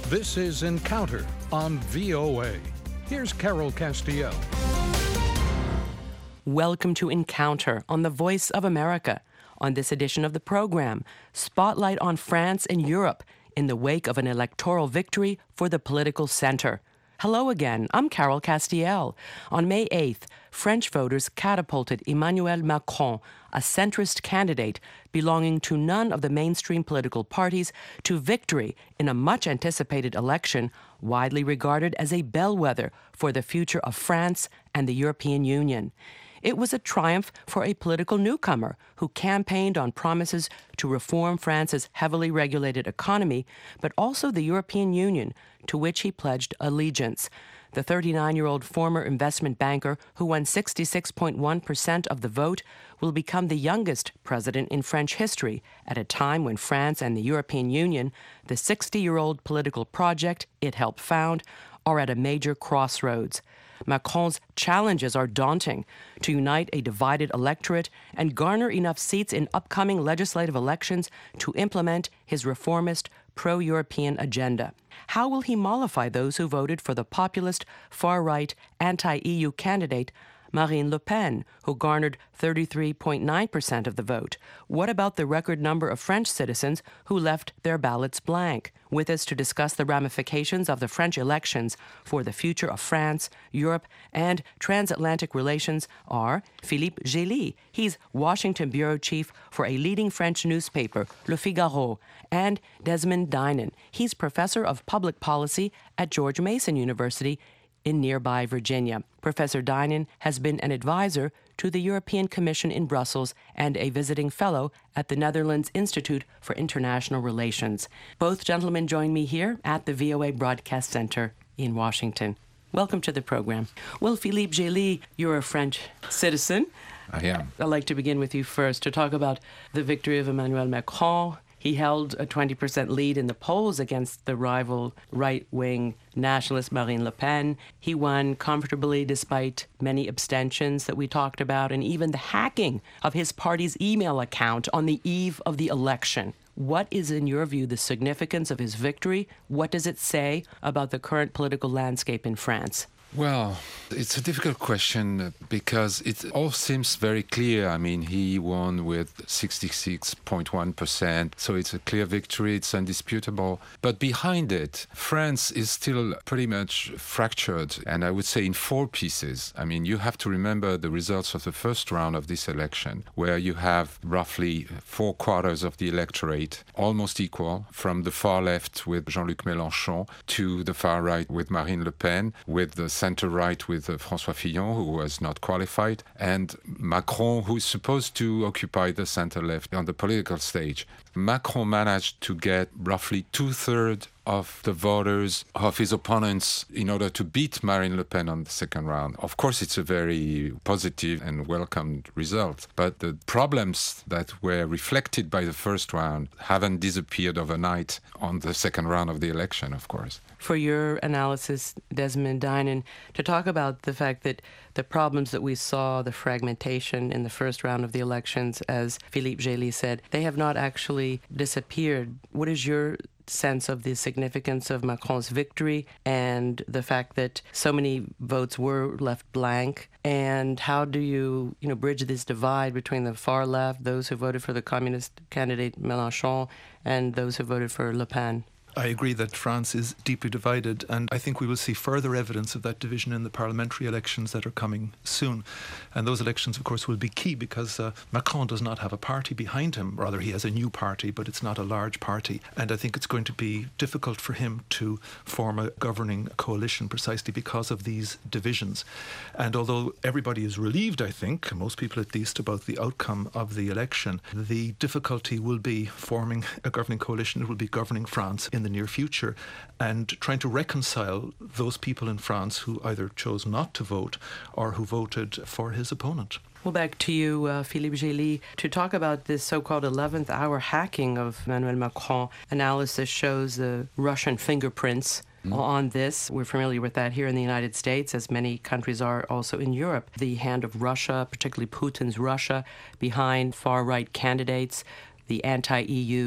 This is Encounter on VOA. Here's Carol Castiel. Welcome to Encounter on the Voice of America. On this edition of the program, spotlight on France and Europe in the wake of an electoral victory for the political center. Hello again, I'm Carol Castiel. On May 8th, French voters catapulted Emmanuel Macron, a centrist candidate belonging to none of the mainstream political parties, to victory in a much-anticipated election widely regarded as a bellwether for the future of France and the European Union. It was a triumph for a political newcomer who campaigned on promises to reform France's heavily regulated economy, but also the European Union, to which he pledged allegiance. The 39-year-old former investment banker, who won 66.1% of the vote, will become the youngest president in French history at a time when France and the European Union, the 60-year-old political project it helped found, are at a major crossroads. Macron's challenges are daunting: to unite a divided electorate and garner enough seats in upcoming legislative elections to implement his reformist, pro-European agenda. How will he mollify those who voted for the populist, far-right, anti-EU candidate Marine Le Pen, who garnered 33.9% of the vote? What about the record number of French citizens who left their ballots blank? With us to discuss the ramifications of the French elections for the future of France, Europe, and transatlantic relations are Philippe Gély. He's Washington bureau chief for a leading French newspaper, Le Figaro, and Desmond Dinan. He's professor of public policy at George Mason University in nearby Virginia. Professor Dinan has been an advisor to the European Commission in Brussels and a visiting fellow at the Netherlands Institute for International Relations. Both gentlemen join me here at the VOA Broadcast Center in Washington. Welcome to the program. Well, Philippe Gély, you're a French citizen. I am. I'd like to begin with you first to talk about the victory of Emmanuel Macron. He held a 20% lead in the polls against the rival right-wing nationalist Marine Le Pen. He won comfortably despite many abstentions that we talked about, and even the hacking of his party's email account on the eve of the election. What is, in your view, the significance of his victory? What does it say about the current political landscape in France? Well, it's a difficult question because it all seems very clear. I mean, he won with 66.1%, so it's a clear victory, it's undisputable. But behind it, France is still pretty much fractured, and I would say in four pieces. I mean, you have to remember the results of the first round of this election, where you have roughly 4/4 of the electorate, almost equal, from the far left with Jean-Luc Mélenchon to the far right with Marine Le Pen, with the center-right with François Fillon, who was not qualified, and Macron, who is supposed to occupy the center-left on the political stage. Macron managed to get roughly 2/3 of the voters of his opponents in order to beat Marine Le Pen on the second round. Of course, it's a very positive and welcomed result, but the problems that were reflected by the first round haven't disappeared overnight on the second round of the election, of course. For your analysis, Desmond Dinan, to talk about the fact that the problems that we saw, the fragmentation in the first round of the elections, as Philippe Gély said, they have not actually disappeared. What is your sense of the significance of Macron's victory and the fact that so many votes were left blank? And how do you bridge this divide between the far left, those who voted for the communist candidate Mélenchon, and those who voted for Le Pen? I agree that France is deeply divided, and I think we will see further evidence of that division in the parliamentary elections that are coming soon. And those elections, of course, will be key because Macron does not have a party behind him. Rather, he has a new party, but it's not a large party. And I think it's going to be difficult for him to form a governing coalition precisely because of these divisions. And although everybody is relieved, I think, most people at least, about the outcome of the election, the difficulty will be forming a governing coalition. It will be governing France in the near future and trying to reconcile those people in France who either chose not to vote or who voted for his opponent. Well, back to you, Philippe Gély, to talk about this so-called 11th hour hacking of Emmanuel Macron. Analysis shows the Russian fingerprints on this. We're familiar with that here in the United States, as many countries are also in Europe. The hand of Russia, particularly Putin's Russia, behind far-right candidates, the anti-EU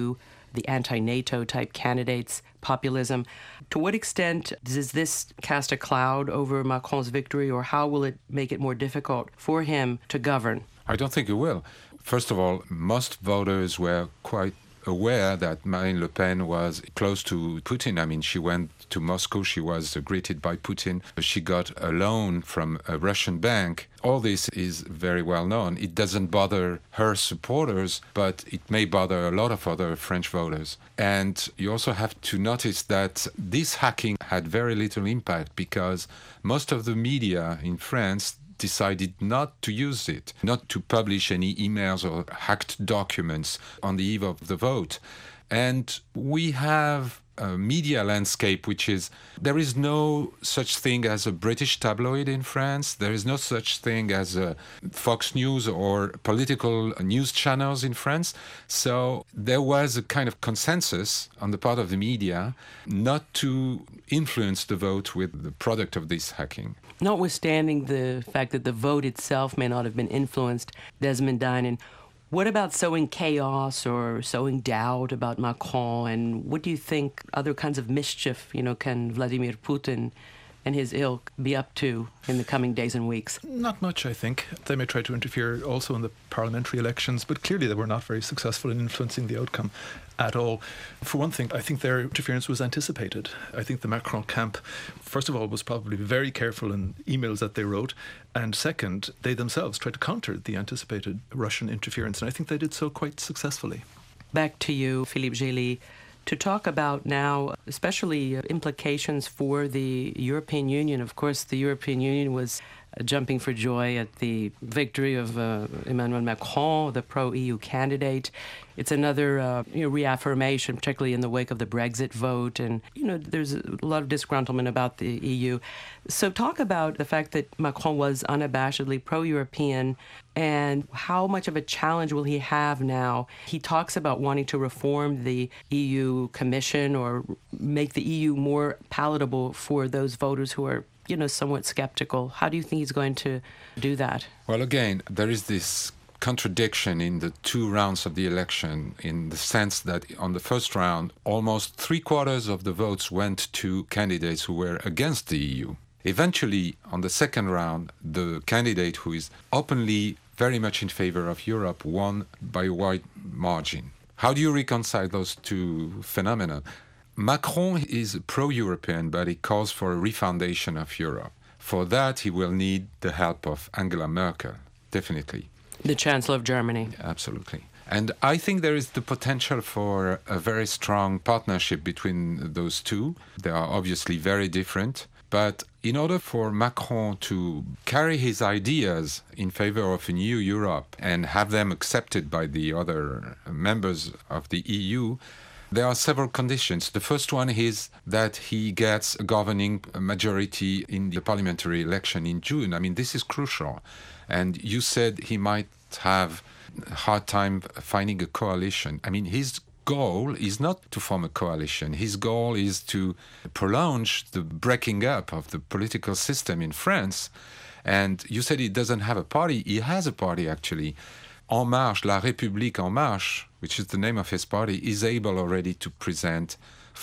the anti-NATO type candidates, populism. To what extent does this cast a cloud over Macron's victory, or how will it make it more difficult for him to govern? I don't think it will. First of all, most voters were quite aware that Marine Le Pen was close to Putin. I mean, she went to Moscow, she was greeted by Putin, she got a loan from a Russian bank. All this is very well known. It doesn't bother her supporters, but it may bother a lot of other French voters. And you also have to notice that this hacking had very little impact because most of the media in France decided not to use it, not to publish any emails or hacked documents on the eve of the vote. And we have a media landscape which is, there is no such thing as a British tabloid in France. There is no such thing as a Fox News or political news channels in France. So there was a kind of consensus on the part of the media not to influence the vote with the product of this hacking. Notwithstanding the fact that the vote itself may not have been influenced, Desmond Dinan, what about sowing chaos or sowing doubt about Macron? And what do you think other kinds of mischief, can Vladimir Putin and his ilk be up to in the coming days and weeks? Not much, I think. They may try to interfere also in the parliamentary elections, but clearly they were not very successful in influencing the outcome at all. For one thing, I think their interference was anticipated. I think the Macron camp, first of all, was probably very careful in emails that they wrote, and second, they themselves tried to counter the anticipated Russian interference, and I think they did so quite successfully. Back to you, Philippe Gély, to talk about now, especially implications for the European Union. Of course, the European Union was jumping for joy at the victory of Emmanuel Macron, the pro-EU candidate. It's another reaffirmation, particularly in the wake of the Brexit vote. And, there's a lot of disgruntlement about the EU. So talk about the fact that Macron was unabashedly pro-European and how much of a challenge will he have now? He talks about wanting to reform the EU Commission or make the EU more palatable for those voters who are somewhat skeptical. How do you think he's going to do that? Well, again, there is this contradiction in the two rounds of the election, in the sense that on the first round, almost 3/4 of the votes went to candidates who were against the EU. Eventually, on the second round, the candidate who is openly very much in favor of Europe won by a wide margin. How do you reconcile those two phenomena? Macron is pro-European, but he calls for a refoundation of Europe. For that, he will need the help of Angela Merkel, definitely. The Chancellor of Germany. Absolutely. And I think there is the potential for a very strong partnership between those two. They are obviously very different. But in order for Macron to carry his ideas in favor of a new Europe and have them accepted by the other members of the EU, there are several conditions. The first one is that he gets a governing majority in the parliamentary election in June. I mean, this is crucial. And you said he might have a hard time finding a coalition. I mean, his goal is not to form a coalition. His goal is to prolong the breaking up of the political system in France. And you said he doesn't have a party. He has a party, actually. En Marche, La République En Marche, which is the name of his party, is able already to present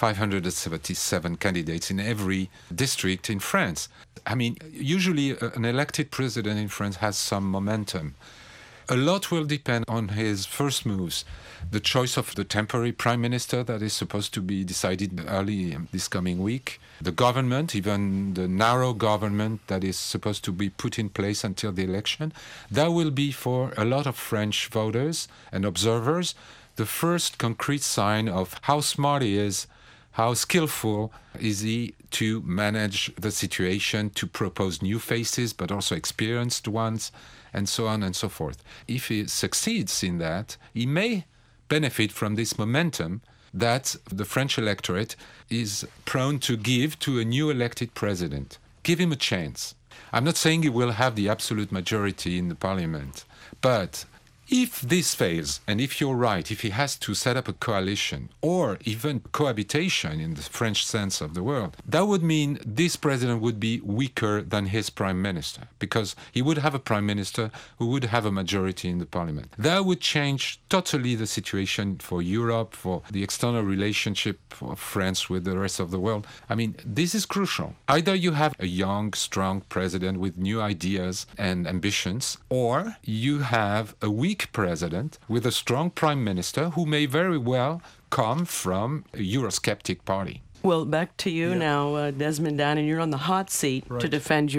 577 candidates in every district in France. I mean, usually an elected president in France has some momentum. A lot will depend on his first moves. The choice of the temporary prime minister that is supposed to be decided early this coming week. The government, even the narrow government that is supposed to be put in place until the election. That will be, for a lot of French voters and observers, the first concrete sign of how smart he is, how skillful is he to manage the situation, to propose new faces, but also experienced ones, and so on and so forth. If he succeeds in that, he may benefit from this momentum that the French electorate is prone to give to a new elected president. Give him a chance. I'm not saying he will have the absolute majority in the parliament, but If this fails, and if you're right, if he has to set up a coalition or even cohabitation in the French sense of the word, that would mean this president would be weaker than his prime minister, because he would have a prime minister who would have a majority in the parliament. That would change totally the situation for Europe, for the external relationship of France with the rest of the world. I mean, this is crucial. Either you have a young, strong president with new ideas and ambitions, or you have a weak president with a strong prime minister who may very well come from a Eurosceptic party. Well, back to you now, Desmond Dinan. You're on the hot seat to defend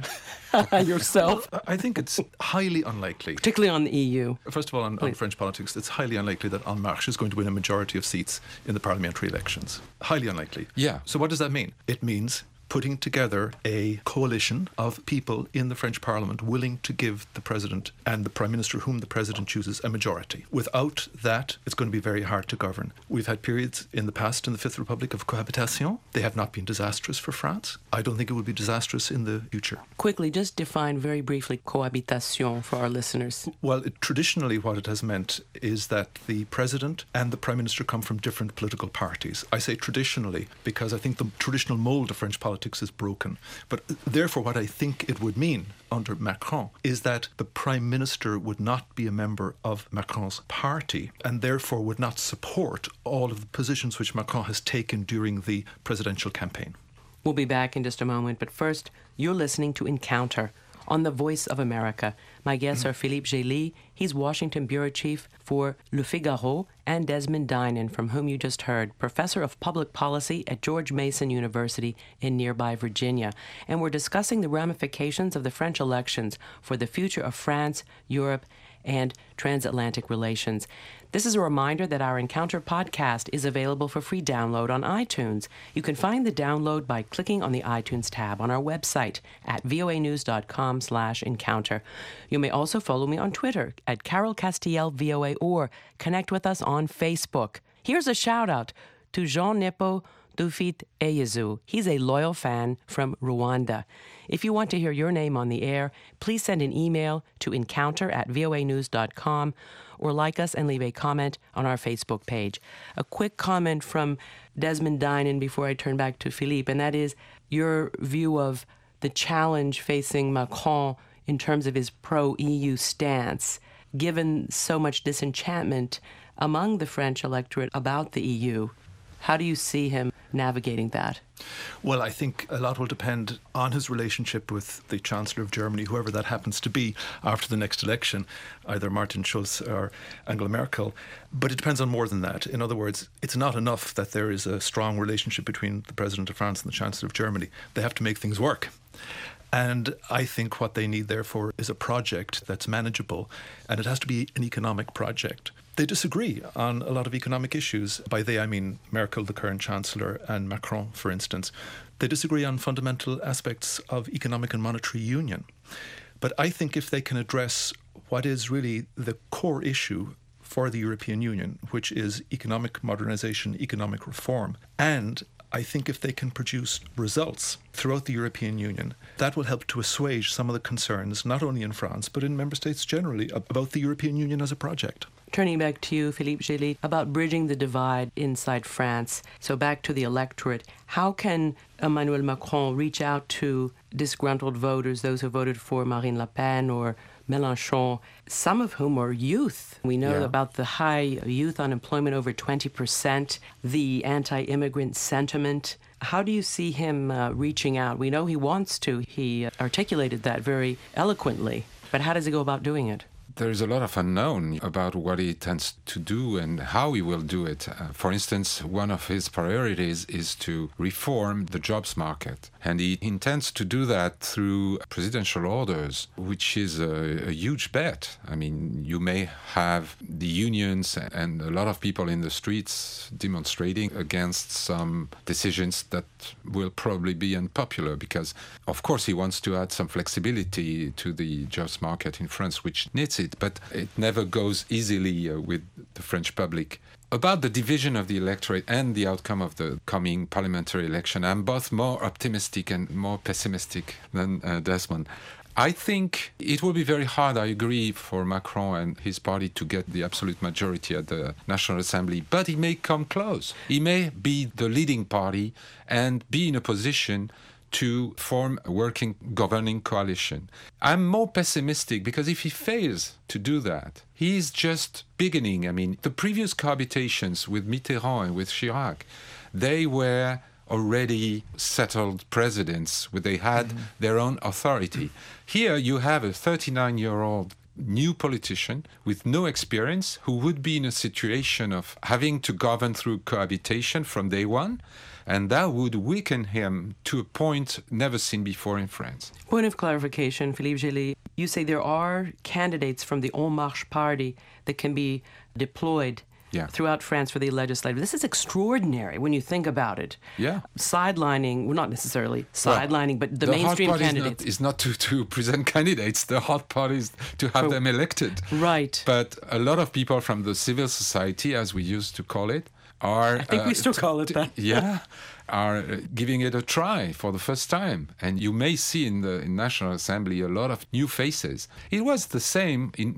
yourself. I think it's highly unlikely. Particularly on the EU. First of all, on French politics, it's highly unlikely that En Marche is going to win a majority of seats in the parliamentary elections. Highly unlikely. Yeah. So what does that mean? It means putting together a coalition of people in the French Parliament willing to give the President and the Prime Minister whom the President chooses a majority. Without that, it's going to be very hard to govern. We've had periods in the past in the Fifth Republic of cohabitation. They have not been disastrous for France. I don't think it will be disastrous in the future. Quickly, just define very briefly cohabitation for our listeners. Well, traditionally what it has meant is that the President and the Prime Minister come from different political parties. I say traditionally because I think the traditional mould of French politics is broken. But therefore, what I think it would mean under Macron is that the Prime Minister would not be a member of Macron's party and therefore would not support all of the positions which Macron has taken during the presidential campaign. We'll be back in just a moment, but first, you're listening to Encounter on the Voice of America. My guests are Philippe Gély, he's Washington Bureau Chief for Le Figaro, and Desmond Dinan, from whom you just heard, Professor of Public Policy at George Mason University in nearby Virginia. And we're discussing the ramifications of the French elections for the future of France, Europe, and transatlantic relations. This is a reminder that our Encounter podcast is available for free download on iTunes. You can find the download by clicking on the iTunes tab on our website at voanews.com/encounter. You may also follow me on Twitter at Carol Castiel VOA or connect with us on Facebook. Here's a shout out to Jean Nepo Dufit Eyezu. He's a loyal fan from Rwanda. If you want to hear your name on the air, please send an email to encounter@voanews.com or like us and leave a comment on our Facebook page. A quick comment from Desmond Dinan before I turn back to Philippe, and that is your view of the challenge facing Macron in terms of his pro-EU stance, given so much disenchantment among the French electorate about the EU. How do you see him navigating that? Well, I think a lot will depend on his relationship with the Chancellor of Germany, whoever that happens to be, after the next election, either Martin Schulz or Angela Merkel. But it depends on more than that. In other words, it's not enough that there is a strong relationship between the President of France and the Chancellor of Germany. They have to make things work. And I think what they need, therefore, is a project that's manageable, and it has to be an economic project. They disagree on a lot of economic issues. By they, I mean Merkel, the current Chancellor, and Macron, for instance. They disagree on fundamental aspects of economic and monetary union. But I think if they can address what is really the core issue for the European Union, which is economic modernization, economic reform, and I think if they can produce results throughout the European Union, that will help to assuage some of the concerns, not only in France, but in member states generally, about the European Union as a project. Turning back to you, Philippe Gély, about bridging the divide inside France. So back to the electorate. How can Emmanuel Macron reach out to disgruntled voters, those who voted for Marine Le Pen or Mélenchon, some of whom are youth? We know about the high youth unemployment, over 20%, the anti-immigrant sentiment. How do you see him reaching out? We know he wants to. He articulated that very eloquently. But how does he go about doing it? There's a lot of unknown about what he intends to do and how he will do it. For instance, one of his priorities is to reform the jobs market. And he intends to do that through presidential orders, which is a huge bet. I mean, you may have the unions and a lot of people in the streets demonstrating against some decisions that will probably be unpopular because, of course, he wants to add some flexibility to the jobs market in France, which needs it. But it never goes easily with the French public. About the division of the electorate and the outcome of the coming parliamentary election, I'm both more optimistic and more pessimistic than Desmond. I think it will be very hard, I agree, for Macron and his party to get the absolute majority at the National Assembly, but he may come close. He may be the leading party and be in a position to form a working governing coalition. I'm more pessimistic because if he fails to do that, he's just beginning. I mean, the previous cohabitations with Mitterrand and with Chirac, they were already settled presidents where they had their own authority. Here you have a 39-year-old new politician with no experience who would be in a situation of having to govern through cohabitation from day one, and that would weaken him to a point never seen before in France. Point of clarification, Philippe Gély, you say there are candidates from the En Marche party that can be deployed throughout France for the legislative. This is extraordinary when you think about it. Yeah. Sidelining, well, not necessarily sidelining, but the mainstream candidates. Is not to present candidates. The hard part is to have them elected. Right. But a lot of people from the civil society, as we used to call it, are... I think we still call it that. Yeah. Are giving it a try for the first time. And you may see in the National Assembly a lot of new faces. It was the same in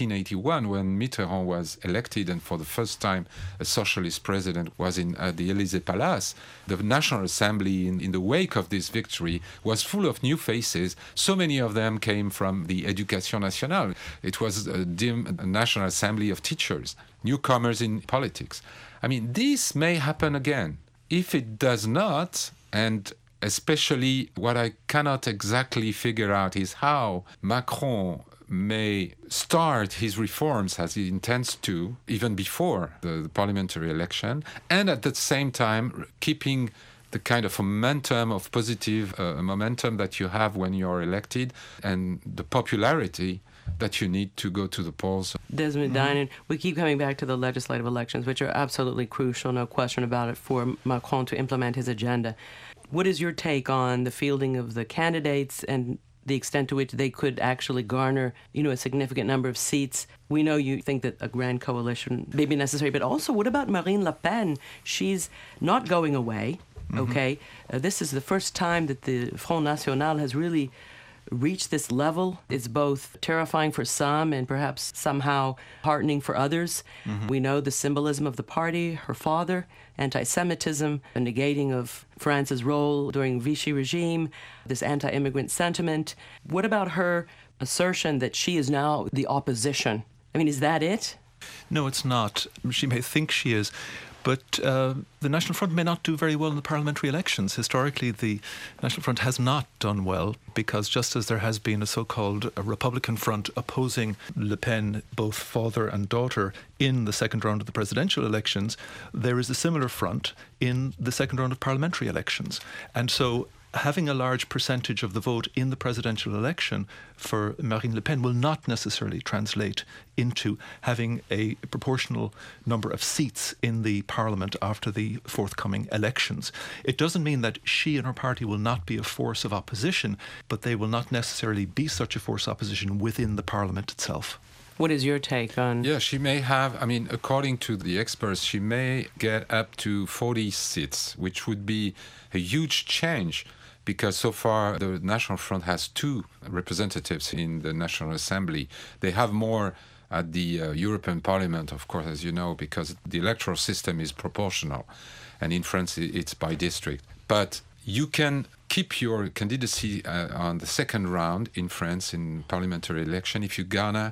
1981 when Mitterrand was elected and for the first time a socialist president was at the Élysée Palace. The National Assembly, in the wake of this victory, was full of new faces. So many of them came from the Éducation nationale. It was a National Assembly of teachers, newcomers in politics. I mean, this may happen again. If it does not, and especially what I cannot exactly figure out is how Macron may start his reforms as he intends to, even before the parliamentary election, and at the same time keeping the kind of momentum of positive momentum that you have when you're elected and the popularity that you need to go to the polls. Desmond Dinan, we keep coming back to the legislative elections, which are absolutely crucial, no question about it, for Macron to implement his agenda. What is your take on the fielding of the candidates and the extent to which they could actually garner, a significant number of seats? We know you think that a grand coalition may be necessary, but also what about Marine Le Pen? She's not going away, okay? This is the first time that the Front National has really reach this level. It's both terrifying for some and perhaps somehow heartening for others. We know the symbolism of the party, her father, anti-Semitism, a negating of France's role during Vichy regime, this anti-immigrant sentiment. What about her assertion that she is now the opposition? I mean, is that it? No, it's not. She may think she is. But the National Front may not do very well in the parliamentary elections. Historically, the National Front has not done well because just as there has been a so-called Republican front opposing Le Pen, both father and daughter, in the second round of the presidential elections, there is a similar front in the second round of parliamentary elections. And so having a large percentage of the vote in the presidential election for Marine Le Pen will not necessarily translate into having a proportional number of seats in the parliament after the forthcoming elections. It doesn't mean that she and her party will not be a force of opposition, but they will not necessarily be such a force of opposition within the parliament itself. What is your take on... Yeah, she may have, according to the experts, she may get up to 40 seats, which would be a huge change. Because so far the National Front has 2 representatives in the National Assembly. They have more at the European Parliament, of course, as you know, because the electoral system is proportional. And in France, it's by district. But you can keep your candidacy on the second round in France in parliamentary election if you garner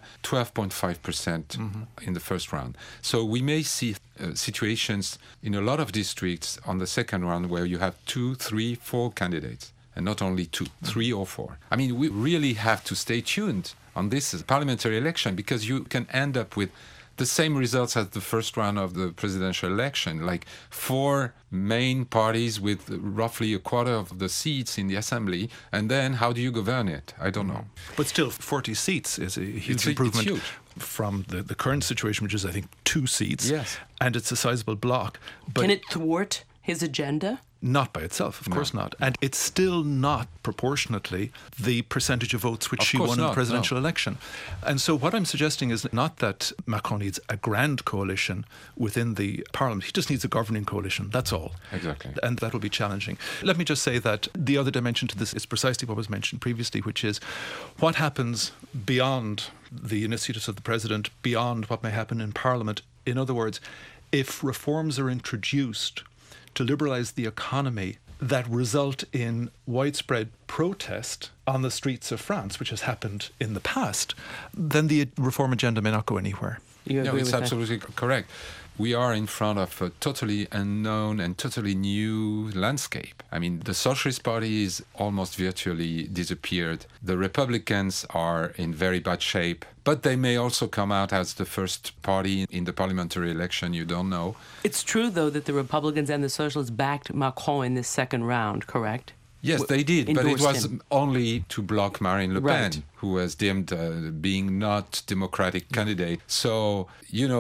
12.5% in the first round. So we may see situations in a lot of districts on the second round where you have 2, 3, 4 candidates, and not only 2, 3 or 4. We really have to stay tuned on this parliamentary election because you can end up with the same results as the first round of the presidential election, like 4 main parties with roughly a quarter of the seats in the assembly, and then how do you govern it? I don't know. But still, 40 seats is a huge improvement. It's huge. From the current situation, which is, I think, 2 seats. Yes. And it's a sizable block. But can it thwart his agenda? Not by itself, of course not. And it's still not proportionately the percentage of votes which she won in the presidential election. And so what I'm suggesting is not that Macron needs a grand coalition within the parliament. He just needs a governing coalition. That's all. Exactly. And that will be challenging. Let me just say that the other dimension to this is precisely what was mentioned previously, which is what happens beyond the initiatives of the president, beyond what may happen in parliament. In other words, if reforms are introduced to liberalise the economy that result in widespread protest on the streets of France, which has happened in the past, then the reform agenda may not go anywhere. You agree it's with absolutely correct. We are in front of a totally unknown and totally new landscape. I mean, the Socialist Party is almost virtually disappeared. The Republicans are in very bad shape, but they may also come out as the first party in the parliamentary election. You don't know. It's true, though, that the Republicans and the Socialists backed Macron in this second round, correct? Yes, they did, but it was him. only to block Marine Le Pen, Right. who was deemed being not democratic candidate. So,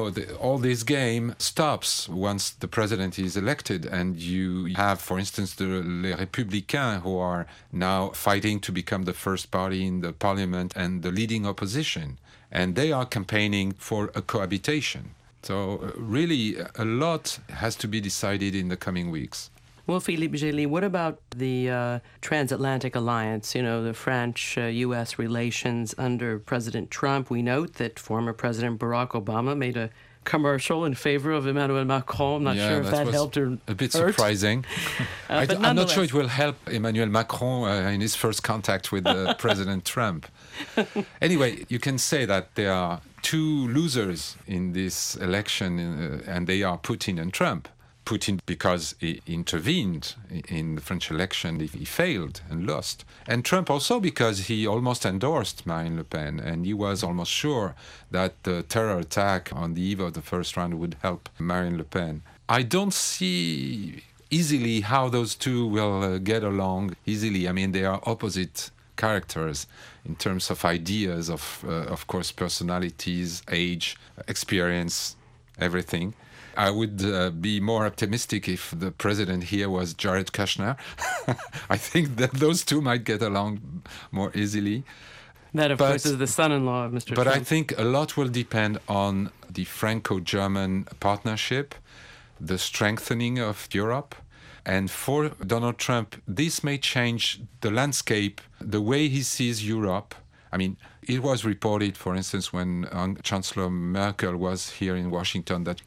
all this game stops once the president is elected, and you have, for instance, the Les Républicains, who are now fighting to become the first party in the parliament and the leading opposition. And they are campaigning for a cohabitation. So really, a lot has to be decided in the coming weeks. Well, Philippe Gély, what about the transatlantic alliance, the French-U.S. relations under President Trump? We note that former President Barack Obama made a commercial in favor of Emmanuel Macron. I'm not sure if that helped or a bit hurt. surprising. I'm not sure it will help Emmanuel Macron in his first contact with President Trump. Anyway, you can say that there are two losers in this election, and they are Putin and Trump. Putin because he intervened in the French election, he failed and lost. And Trump also because he almost endorsed Marine Le Pen, and he was almost sure that the terror attack on the eve of the first round would help Marine Le Pen. I don't see easily how those two will get along easily. I mean, they are opposite characters in terms of ideas, of course, personalities, age, experience, everything. I would be more optimistic if the president here was Jared Kushner. I think that those two might get along more easily. That, of course, is the son-in-law of Mr. Trump. But I think a lot will depend on the Franco-German partnership, the strengthening of Europe. And for Donald Trump, this may change the landscape, the way he sees Europe. I mean, it was reported, for instance, when Chancellor Merkel was here in Washington, that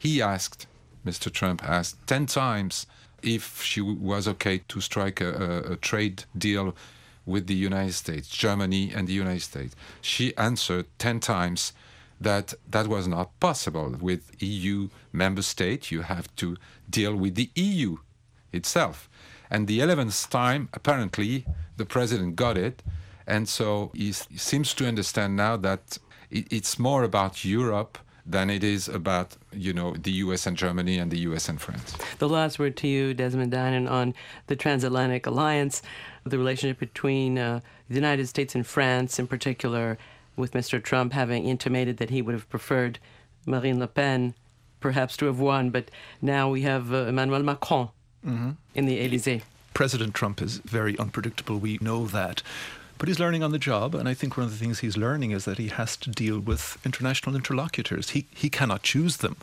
Mr. Trump asked 10 times if she was okay to strike a trade deal with the United States, Germany and the United States. She answered 10 times that that was not possible. With EU member state, you have to deal with the EU itself. And the 11th time, apparently, the president got it. And so he seems to understand now that it's more about Europe than it is about, the US and Germany and the US and France. The last word to you, Desmond Dinan, on the transatlantic alliance, the relationship between the United States and France in particular, with Mr. Trump having intimated that he would have preferred Marine Le Pen perhaps to have won, but now we have Emmanuel Macron in the Élysée. President Trump is very unpredictable. We know that. But he's learning on the job, and I think one of the things he's learning is that he has to deal with international interlocutors. He cannot choose them.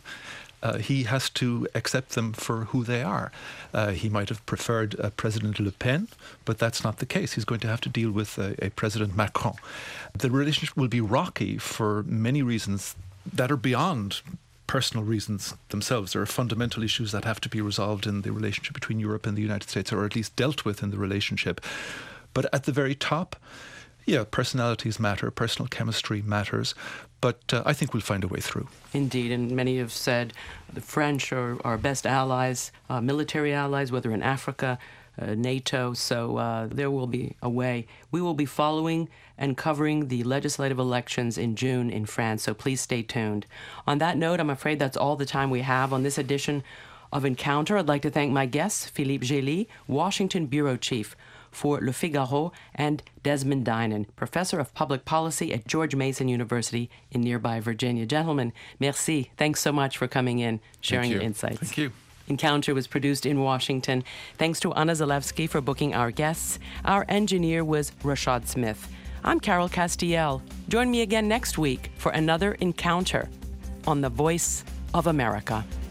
He has to accept them for who they are. He might have preferred President Le Pen, but that's not the case. He's going to have to deal with a President Macron. The relationship will be rocky for many reasons that are beyond personal reasons themselves. There are fundamental issues that have to be resolved in the relationship between Europe and the United States, or at least dealt with in the relationship. But at the very top, personalities matter, personal chemistry matters, but I think we'll find a way through. Indeed, and many have said the French are our best allies, military allies, whether in Africa, NATO, so there will be a way. We will be following and covering the legislative elections in June in France, so please stay tuned. On that note, I'm afraid that's all the time we have on this edition of Encounter. I'd like to thank my guests, Philippe Gély, Washington Bureau Chief for Le Figaro, and Desmond Dinan, Professor of Public Policy at George Mason University in nearby Virginia. Gentlemen, merci. Thanks so much for coming in, sharing your insights. Thank you. Encounter was produced in Washington. Thanks to Anna Zalewski for booking our guests. Our engineer was Rashad Smith. I'm Carol Castiel. Join me again next week for another Encounter on the Voice of America.